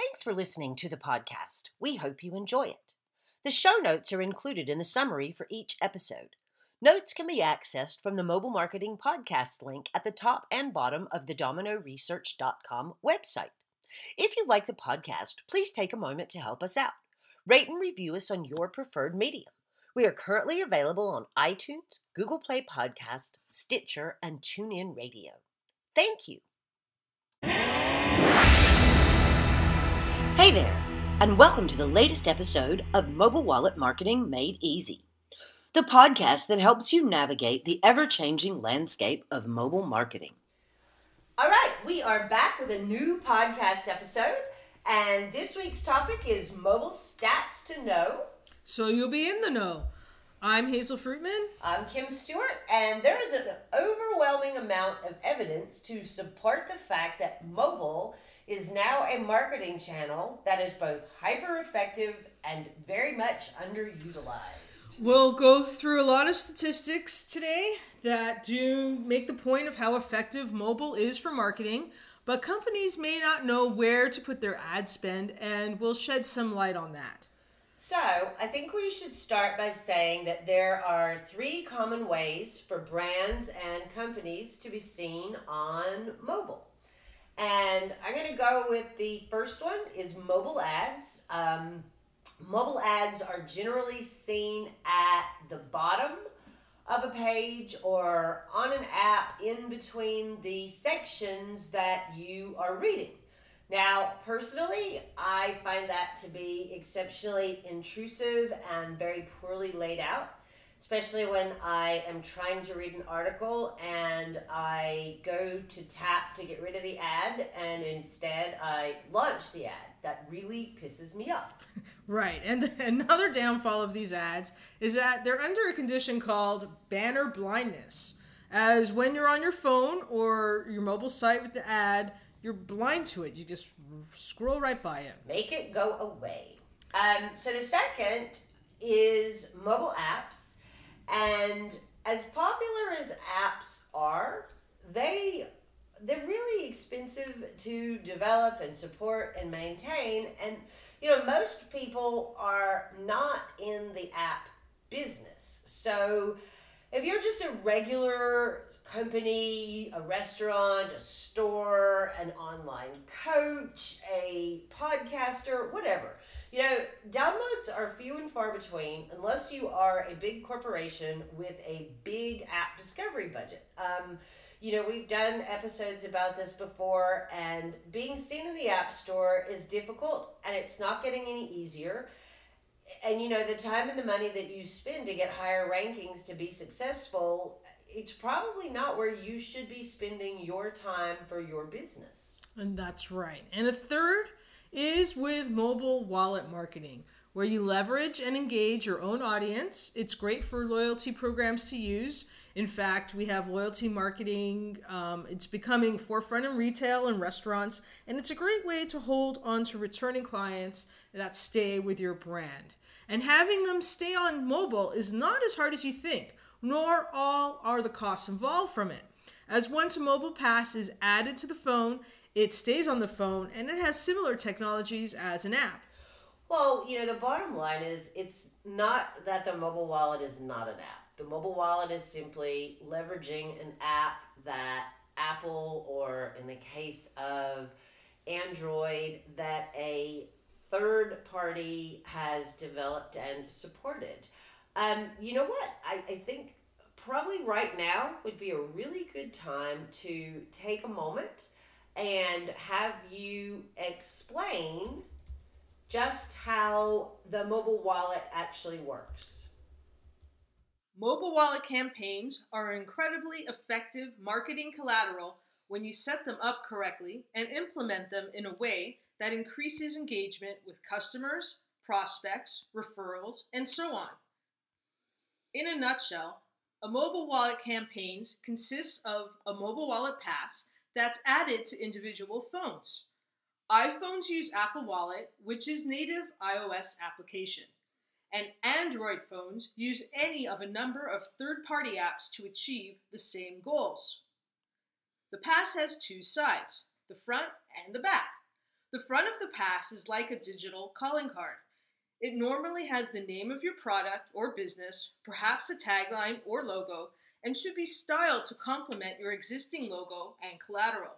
Thanks for listening to the podcast. We hope you enjoy it. The show notes are included in the summary for each episode. Notes can be accessed from the Mobile Marketing Podcast link at the top and bottom of the dominoresearch.com website. If you like the podcast, please take a moment to help us out. Rate and review us on your preferred medium. We are currently available on iTunes, Google Play Podcast, Stitcher, and TuneIn Radio. Thank you. Hey there, and welcome to the latest episode of Mobile Wallet Marketing Made Easy, the podcast that helps you navigate the ever-changing landscape of mobile marketing. All right, we are back with a new podcast episode, and this week's topic is mobile stats to know. So you'll be in the know. I'm Hazel Fruitman. I'm Kim Stewart, and there is an overwhelming amount of evidence to support the fact that mobile is now a marketing channel that is both hyper-effective and very much underutilized. We'll go through a lot of statistics today that do make the point of how effective mobile is for marketing, but companies may not know where to put their ad spend, and we'll shed some light on that. So, I think we should start by saying that there are 3 common ways for brands and companies to be seen on mobile. And I'm going to go with the first one is mobile ads. Mobile ads are generally seen at the bottom of a page or on an app in between the sections that you are reading. Now, personally, I find that to be exceptionally intrusive and very poorly laid out, especially when I am trying to read an article and I go to tap to get rid of the ad and instead I launch the ad. That really pisses me off. Right, and another downfall of these ads is that they're under a condition called banner blindness, as when you're on your phone or your mobile site with the ad, you're blind to it. You just scroll right by it. Make it go away. So the second is mobile apps. And as popular as apps are, they're really expensive to develop and support and maintain. And, most people are not in the app business. So if you're just a regular company, a restaurant, a store, an online coach, a podcaster, whatever. Downloads are few and far between unless you are a big corporation with a big app discovery budget. We've done episodes about this before, and being seen in the App Store is difficult, and it's not getting any easier. And, the time and the money that you spend to get higher rankings to be successful, it's probably not where you should be spending your time for your business. And that's right. And a third is with mobile wallet marketing, where you leverage and engage your own audience. It's great for loyalty programs to use. In fact, we have loyalty marketing. It's becoming forefront in retail and restaurants, and it's a great way to hold on to returning clients that stay with your brand. And having them stay on mobile is not as hard as you think, nor all are the costs involved from it. As once a mobile pass is added to the phone, it stays on the phone, and it has similar technologies as an app. Well, the bottom line is it's not that the mobile wallet is not an app. The mobile wallet is simply leveraging an app that Apple, or in the case of Android, that a third party has developed and supported. You know what? I think probably right now would be a really good time to take a moment and have you explain just how the mobile wallet actually works. Mobile wallet campaigns are incredibly effective marketing collateral when you set them up correctly and implement them in a way that increases engagement with customers, prospects, referrals, and so on. In a nutshell, a mobile wallet campaigns consists of a mobile wallet pass that's added to individual phones. iPhones use Apple Wallet, which is native iOS application, and Android phones use any of a number of third-party apps to achieve the same goals. The pass has 2 sides, the front and the back. The front of the pass is like a digital calling card. It normally has the name of your product or business, perhaps a tagline or logo, and should be styled to complement your existing logo and collateral.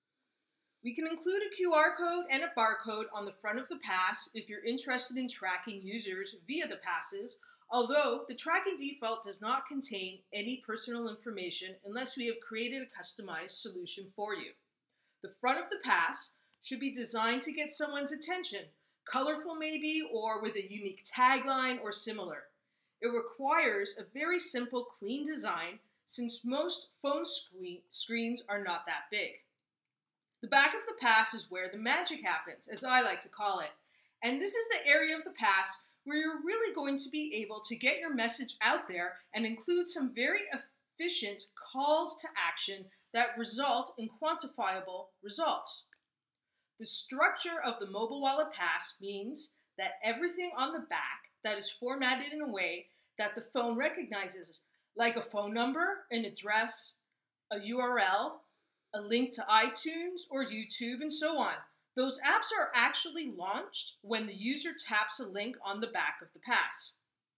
We can include a QR code and a barcode on the front of the pass if you're interested in tracking users via the passes, although the tracking default does not contain any personal information unless we have created a customized solution for you. The front of the pass should be designed to get someone's attention, colorful maybe, or with a unique tagline or similar. It requires a very simple, clean design since most phone screens are not that big. The back of the pass is where the magic happens, as I like to call it. And this is the area of the pass where you're really going to be able to get your message out there and include some very efficient calls to action that result in quantifiable results. The structure of the mobile wallet pass means that everything on the back that is formatted in a way that the phone recognizes, like a phone number, an address, a URL, a link to iTunes or YouTube, and so on. Those apps are actually launched when the user taps a link on the back of the pass.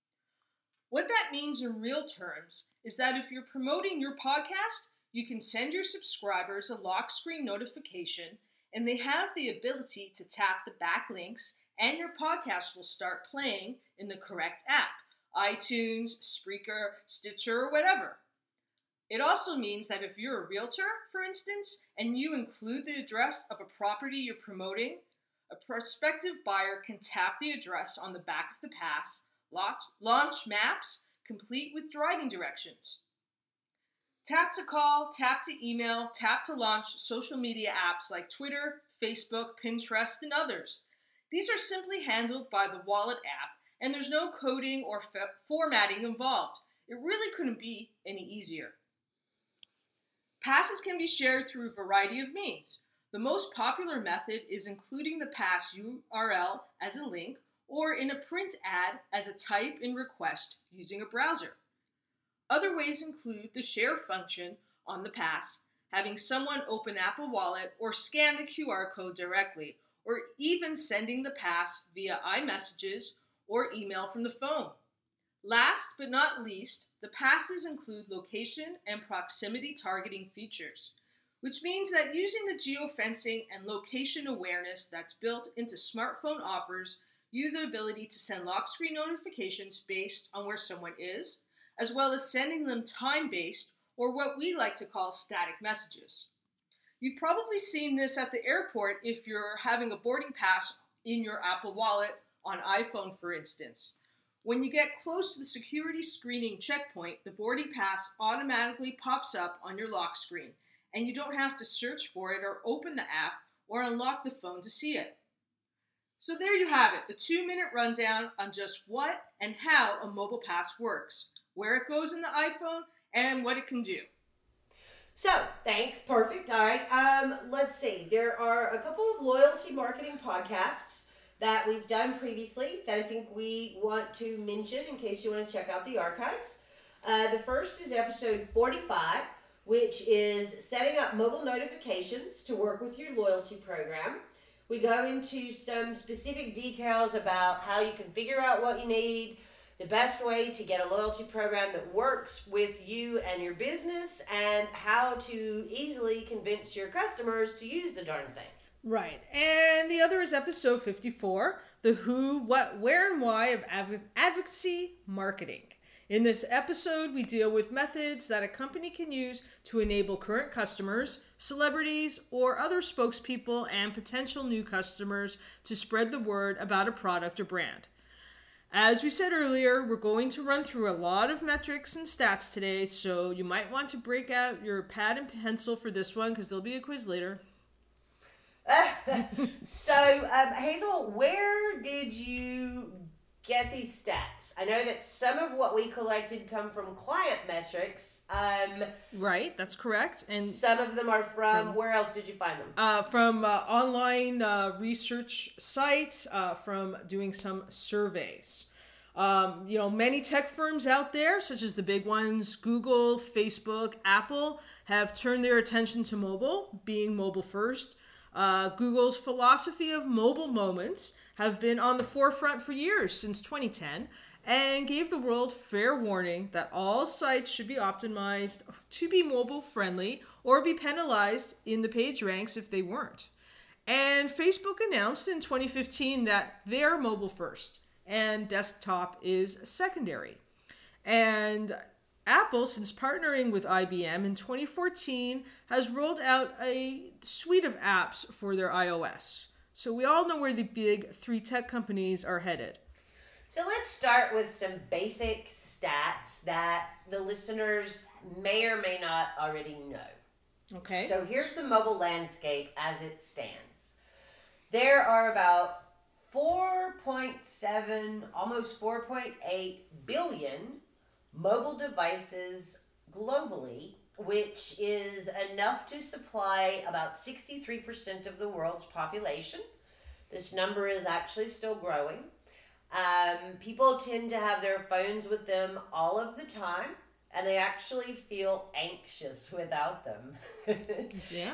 What that means in real terms is that if you're promoting your podcast, you can send your subscribers a lock screen notification, and they have the ability to tap the backlinks, and your podcast will start playing in the correct app, iTunes, Spreaker, Stitcher, or whatever. It also means that if you're a realtor, for instance, and you include the address of a property you're promoting, a prospective buyer can tap the address on the back of the pass, launch maps, complete with driving directions. Tap to call, tap to email, tap to launch social media apps like Twitter, Facebook, Pinterest, and others. These are simply handled by the Wallet app, and there's no coding or formatting involved. It really couldn't be any easier. Passes can be shared through a variety of means. The most popular method is including the pass URL as a link or in a print ad as a type in request using a browser. Other ways include the share function on the pass, having someone open Apple Wallet or scan the QR code directly, or even sending the pass via iMessages or email from the phone. Last but not least, the passes include location and proximity targeting features, which means that using the geofencing and location awareness that's built into smartphone offers you the ability to send lock screen notifications based on where someone is, as well as sending them time-based, or what we like to call static messages. You've probably seen this at the airport if you're having a boarding pass in your Apple Wallet on iPhone, for instance. When you get close to the security screening checkpoint, the boarding pass automatically pops up on your lock screen, and you don't have to search for it or open the app or unlock the phone to see it. So there you have it, the 2-minute rundown on just what and how a mobile pass works, where it goes in the iPhone, and what it can do. So, thanks. Perfect. All right. Let's see. There are a couple of loyalty marketing podcasts that we've done previously that I think we want to mention in case you want to check out the archives. The first is episode 45, which is setting up mobile notifications to work with your loyalty program. We go into some specific details about how you can figure out what you need, the best way to get a loyalty program that works with you and your business, and how to easily convince your customers to use the darn thing. Right. And the other is episode 54, the who, what, where, and why of advocacy marketing. In this episode, we deal with methods that a company can use to enable current customers, celebrities, or other spokespeople and potential new customers to spread the word about a product or brand. As we said earlier, we're going to run through a lot of metrics and stats today, so you might want to break out your pad and pencil for this one because there'll be a quiz later. So, Hazel, where did you get these stats? I know that some of what we collected come from client metrics. Right, that's correct. And some of them are from where else did you find them? From online research sites, from doing some surveys. Many tech firms out there, such as the big ones, Google, Facebook, Apple, have turned their attention to mobile, being mobile first. Google's philosophy of mobile moments have been on the forefront for years, since 2010, and gave the world fair warning that all sites should be optimized to be mobile friendly or be penalized in the page ranks if they weren't. And Facebook announced in 2015 that they're mobile first and desktop is secondary. And Apple, since partnering with IBM in 2014, has rolled out a suite of apps for their iOS. So we all know where the big three tech companies are headed. So let's start with some basic stats that the listeners may or may not already know. Okay. So here's the mobile landscape as it stands. There are about 4.7, almost 4.8 billion mobile devices globally, which is enough to supply about 63% of the world's population. This number is actually still growing. People tend to have their phones with them all of the time, and they actually feel anxious without them. Yeah.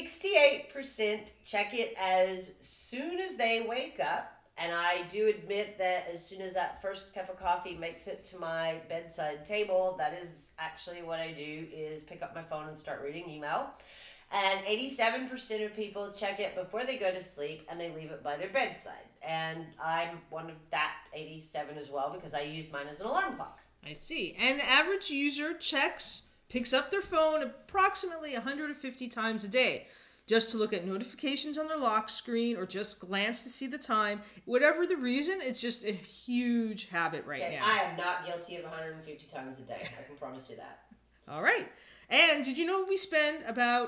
68% check it as soon as they wake up. And I do admit that as soon as that first cup of coffee makes it to my bedside table, that is actually what I do, is pick up my phone and start reading email. And 87% of people check it before they go to sleep, and they leave it by their bedside. And I'm one of that 87 as well, because I use mine as an alarm clock. I see. And the average user picks up their phone approximately 150 times a day, just to look at notifications on their lock screen or just glance to see the time. Whatever the reason, it's just a huge habit now. I am not guilty of 150 times a day. I can promise you that. All right. And did you know we spend about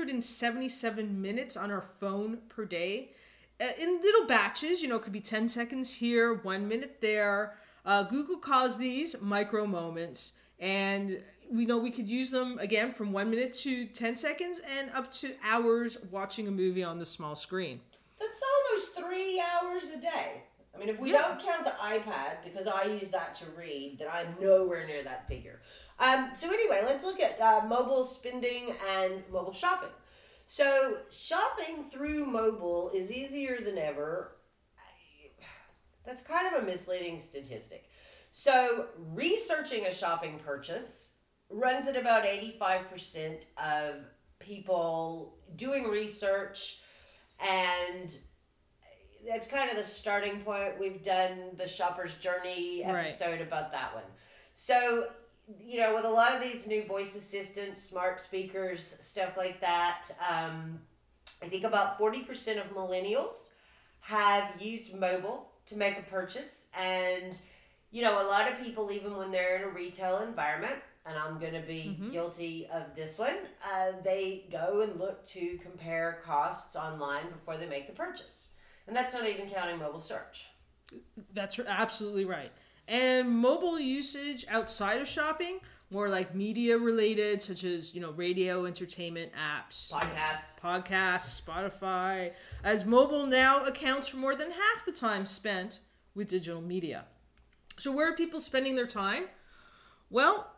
177 minutes on our phone per day? In little batches, it could be 10 seconds here, 1 minute there. Google calls these micro moments, and we know we could use them, again, from 1 minute to 10 seconds and up to hours watching a movie on the small screen. That's almost 3 hours a day. I mean, if we don't count the iPad, because I use that to read, then I'm nowhere near that figure. So anyway, let's look at mobile spending and mobile shopping. So shopping through mobile is easier than ever. That's kind of a misleading statistic. So researching a shopping purchase runs at about 85% of people doing research, and that's kind of the starting point. We've done the Shopper's Journey episode about that one. So, with a lot of these new voice assistants, smart speakers, stuff like that, I think about 40% of millennials have used mobile to make a purchase. And, a lot of people, even when they're in a retail environment, and I'm going to be guilty of this one, they go and look to compare costs online before they make the purchase. And that's not even counting mobile search. That's absolutely right. And mobile usage outside of shopping, more like media related, such as, radio, entertainment, apps, podcasts, Spotify, as mobile now accounts for more than half the time spent with digital media. So where are people spending their time? Well,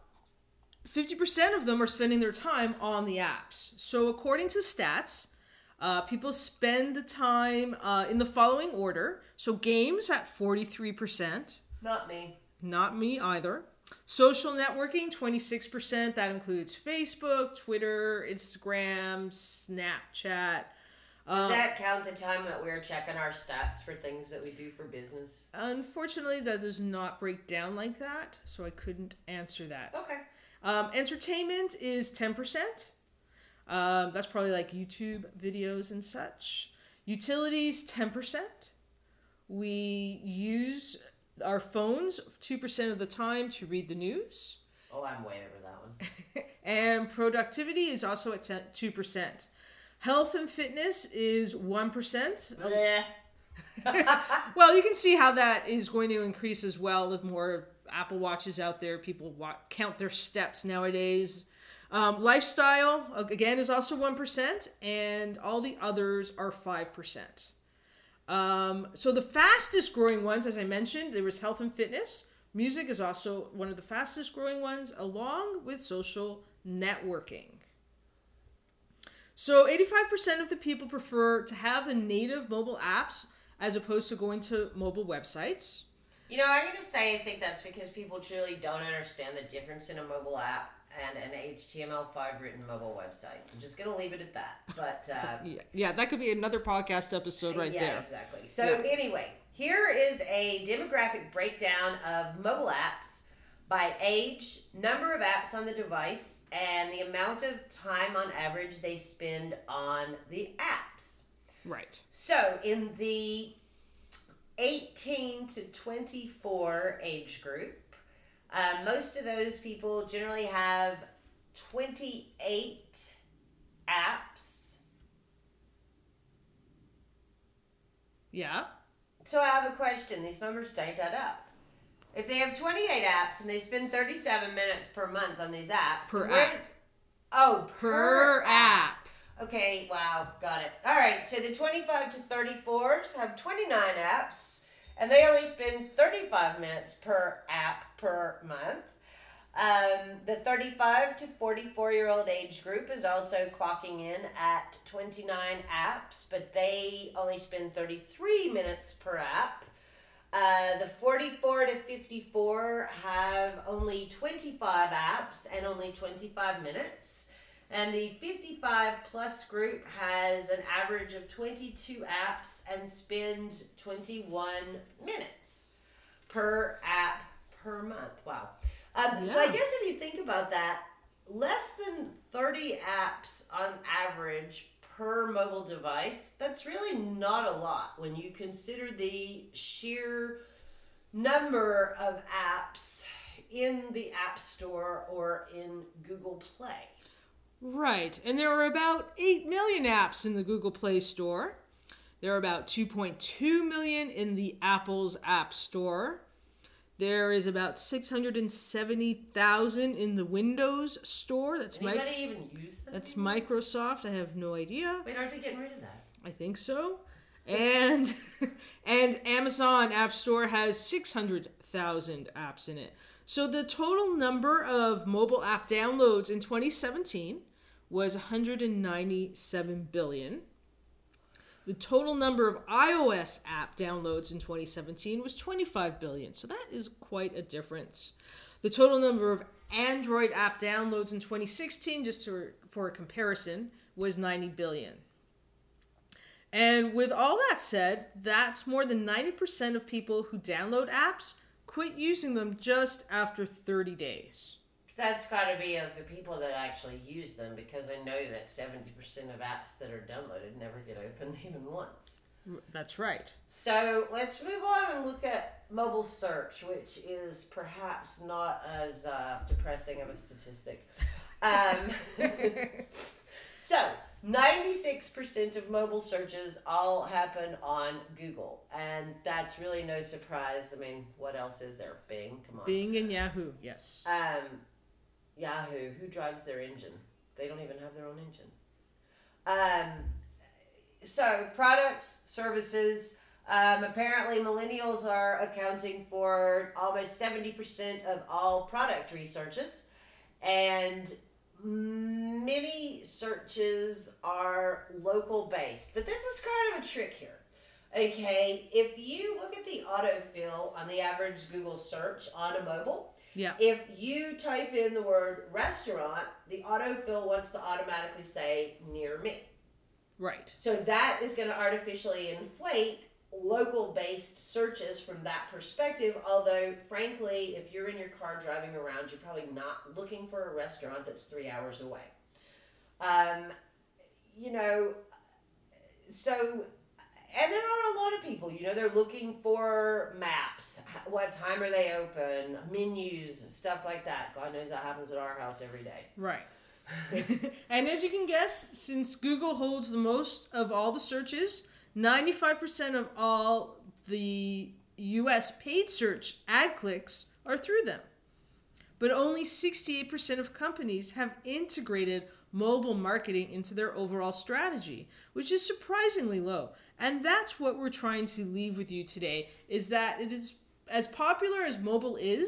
50% of them are spending their time on the apps. So according to stats, people spend the time in the following order. So games at 43%. Not me. Not me either. Social networking, 26%. That includes Facebook, Twitter, Instagram, Snapchat. Does that count the time that we're checking our stats for things that we do for business? Unfortunately, that does not break down like that, so I couldn't answer that. Okay. Entertainment is 10%. That's probably like YouTube videos and such. Utilities, 10%. We use our phones 2% of the time to read the news. Oh, I'm way over that one. And productivity is also at 2%. Health and fitness is 1%. Well, you can see how that is going to increase as well with more Apple Watches out there. People count their steps nowadays. Lifestyle, again, is also 1%, and all the others are 5%. So the fastest growing ones, as I mentioned, there was health and fitness. Music is also one of the fastest growing ones, along with social networking. So 85% of the people prefer to have the native mobile apps as opposed to going to mobile websites. You know, I'm going to say I think that's because people truly don't understand the difference in a mobile app and an HTML5 written mobile website. I'm just going to leave it at that. But yeah, that could be another podcast episode right there. Yeah, exactly. So anyway, here is a demographic breakdown of mobile apps by age, number of apps on the device, and the amount of time on average they spend on the apps. Right. So in the 18 to 24 age group, most of those people generally have 28 apps. Yeah. So I have a question. These numbers don't add up. If they have 28 apps and they spend 37 minutes per month on these apps. Per app. Oh, per app. Okay, wow, got it. All right, so the 25 to 34s have 29 apps, and they only spend 35 minutes per app per month. The 35 to 44-year-old age group is also clocking in at 29 apps, but they only spend 33 minutes per app. The 44 to 54 have only 25 apps and only 25 minutes. And the 55 plus group has an average of 22 apps and spends 21 minutes per app per month. Wow. So I guess if you think about that, less than 30 apps on average per mobile device, that's really not a lot when you consider the sheer number of apps in the App Store or in Google Play. Right, and there are about 8 million apps in the Google Play Store. There are about 2.2 million in the Apple's App Store. There is about 670,000 in the Windows Store. That's anybody even use them? That's Microsoft. I have no idea. Wait, aren't they getting rid of that? I think so. And Amazon App Store has 600,000 apps in it. So the total number of mobile app downloads in 2017 was 197 billion. The total number of iOS app downloads in 2017 was 25 billion. So that is quite a difference. The total number of Android app downloads in 2016, for a comparison, was 90 billion. And with all that said, that's more than 90% of people who download apps quit using them just after 30 days. That's got to be of the people that actually use them, because I know that 70% of apps that are downloaded never get opened even once. That's right. So let's move on and look at mobile search, which is perhaps not as depressing of a statistic. So 96% of mobile searches all happen on Google, and that's really no surprise. I mean, what else is there? Bing, come on. Bing and Yahoo, yes. Yahoo, who drives their engine? They don't even have their own engine. So products, services. Apparently, millennials are accounting for almost 70% of all product researches, and many searches are local based. But this is kind of a trick here. Okay, if you look at the autofill on the average Google search on a mobile, if you type in the word restaurant, the autofill wants to automatically say near me. Right. So that is going to artificially inflate local-based searches from that perspective, although, frankly, if you're in your car driving around, you're probably not looking for a restaurant that's 3 hours away. And there are a lot of people, they're looking for maps. What time are they open? Menus, stuff like that. God knows that happens at our house every day. Right. And as you can guess, since Google holds the most of all the searches, 95% of all the U.S. paid search ad clicks are through them. But only 68% of companies have integrated mobile marketing into their overall strategy, which is surprisingly low. And that's what we're trying to leave with you today, is that it is, as popular as mobile is,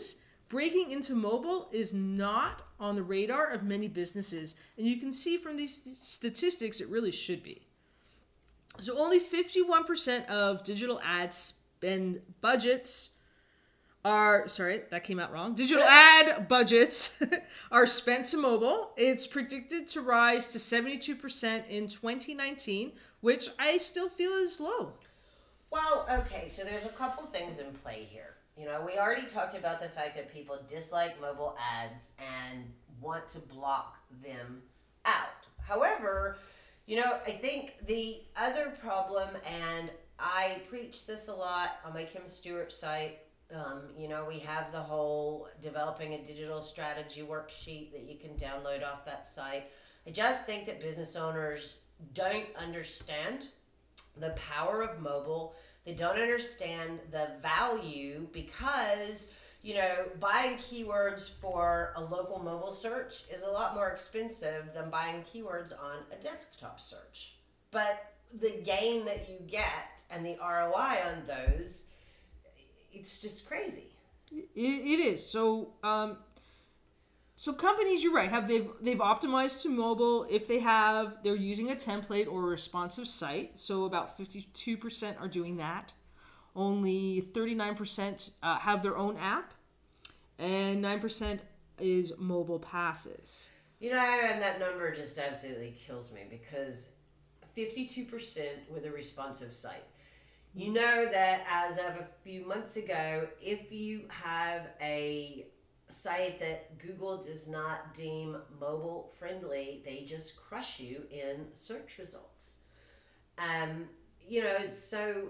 breaking into mobile is not on the radar of many businesses, and you can see from these statistics it really should be. So only 51% of digital ad spend budgets are, sorry, that came out wrong. Digital ad budgets are spent to mobile. It's predicted to rise to 72% in 2019, which I still feel is low. Well, okay, so there's a couple things in play here. You know, we already talked about the fact that people dislike mobile ads and want to block them out. However, you know, I think the other problem, and I preach this a lot on my Kim Stewart site, you know, we have the whole developing a digital strategy worksheet that you can download off that site. I just think that business owners don't understand the power of mobile. They don't understand the value because, you know, buying keywords for a local mobile search is a lot more expensive than buying keywords on a desktop search. But the gain that you get and the ROI on those, it's just crazy. It is. So companies, you're right, they've optimized to mobile. If they're using a template or a responsive site. So about 52% are doing that. Only 39% have their own app, and 9% is mobile passes. You know, and that number just absolutely kills me because 52% with a responsive site. You know that as of a few months ago, if you have a site that Google does not deem mobile friendly, they just crush you in search results. You know, so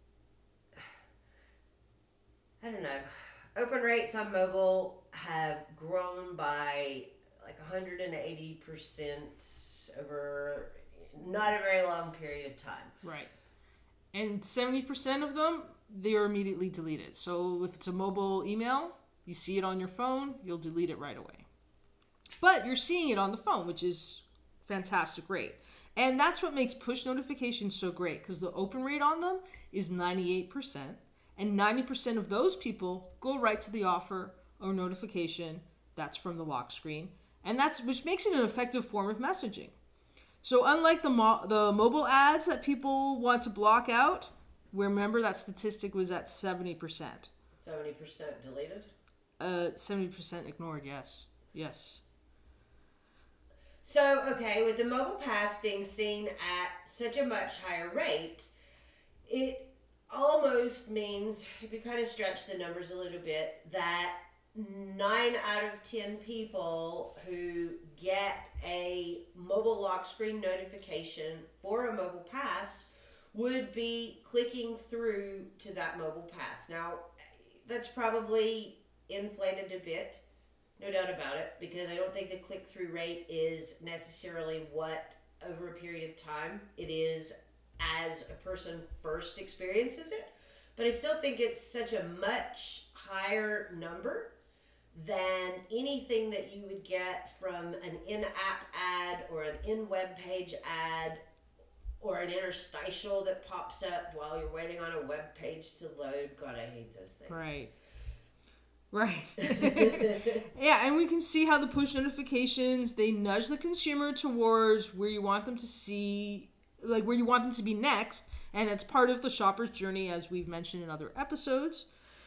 I don't know. Open rates on mobile have grown by like 180% over not a very long period of time. Right. And 70% of them, they are immediately deleted. So if it's a mobile email, you see it on your phone, you'll delete it right away. But you're seeing it on the phone, which is fantastic rate. And that's what makes push notifications so great, because the open rate on them is 98%. And 90% of those people go right to the offer or notification that's from the lock screen. And which makes it an effective form of messaging. So unlike the mobile ads that people want to block out, remember that statistic was at 70%. 70% deleted? 70% ignored, yes. Yes. So, okay, with the mobile pass being seen at such a much higher rate, it almost means, if you kind of stretch the numbers a little bit, that 9 out of 10 people who get a mobile lock screen notification for a mobile pass would be clicking through to that mobile pass. Now, that's probably inflated a bit, no doubt about it, because I don't think the click-through rate is necessarily what, over a period of time, it is as a person first experiences it. But I still think it's such a much higher number than anything that you would get from an in-app ad or an in-web page ad or an interstitial that pops up while you're waiting on a web page to load. God, I hate those things. Right. Yeah, and we can see how the push notifications, they nudge the consumer towards where you want them to see, like where you want them to be next, and it's part of the shopper's journey, as we've mentioned in other episodes.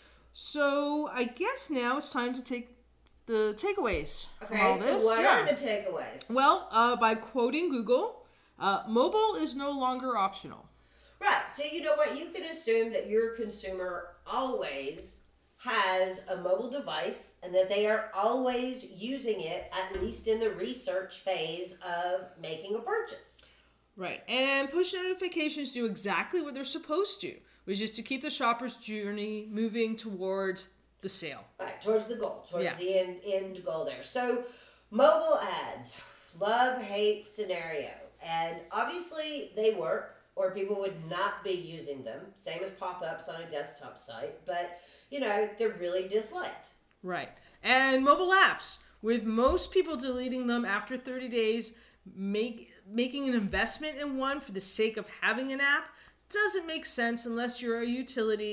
So I guess now it's time to take the takeaways from all this. So what are the takeaways? Well, by quoting Google, mobile is no longer optional. Right. So you know what? You can assume that your consumer always has a mobile device and that they are always using it, at least in the research phase of making a purchase. Right. And push notifications do exactly what they're supposed to, which is to keep the shopper's journey moving towards the sale. Right, towards the goal, the end goal there. So, mobile ads, love, hate scenario. And obviously they work, or people would not be using them. Same as pop-ups on a desktop site. But, you know, they're really disliked. Right. And mobile apps, with most people deleting them after 30 days, making an investment in one for the sake of having an app doesn't make sense unless you're a utility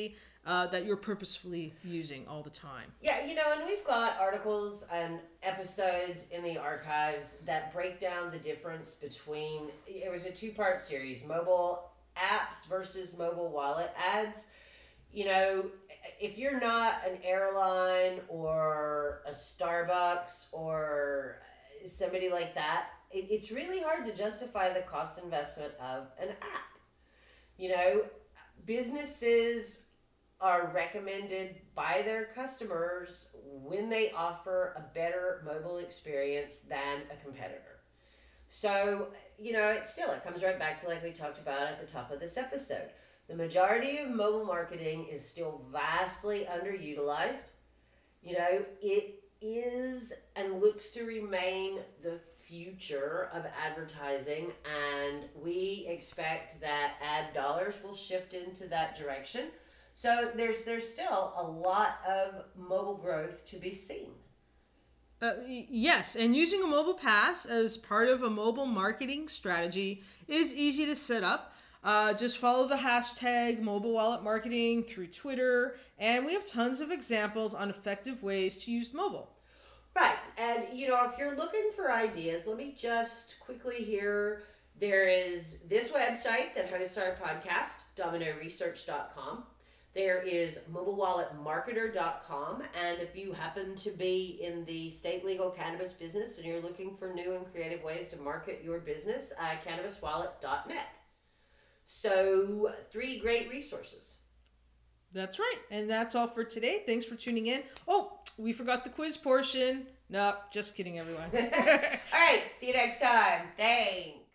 that you're purposefully using all the time. Yeah, and we've got articles and episodes in the archives that break down the difference between, it was a 2-part series, mobile apps versus mobile wallet ads. If you're not an airline or a Starbucks or somebody like that, it's really hard to justify the cost investment of an app. Businesses are recommended by their customers when they offer a better mobile experience than a competitor. So, it comes right back to, like we talked about at the top of this episode. The majority of mobile marketing is still vastly underutilized. It is and looks to remain the future of advertising, and we expect that ad dollars will shift into that direction. So there's still a lot of mobile growth to be seen. Yes, and using a mobile pass as part of a mobile marketing strategy is easy to set up. Just follow the hashtag mobile wallet marketing through Twitter, and we have tons of examples on effective ways to use mobile. Right, and if you're looking for ideas, let me just quickly here. There is this website that hosts our podcast, dominoresearch.com. There is mobilewalletmarketer.com, and if you happen to be in the state legal cannabis business and you're looking for new and creative ways to market your business, cannabiswallet.net. So 3 great resources. That's right, and that's all for today. Thanks for tuning in. Oh, we forgot the quiz portion. Nope, just kidding, everyone. All right, see you next time. Thanks.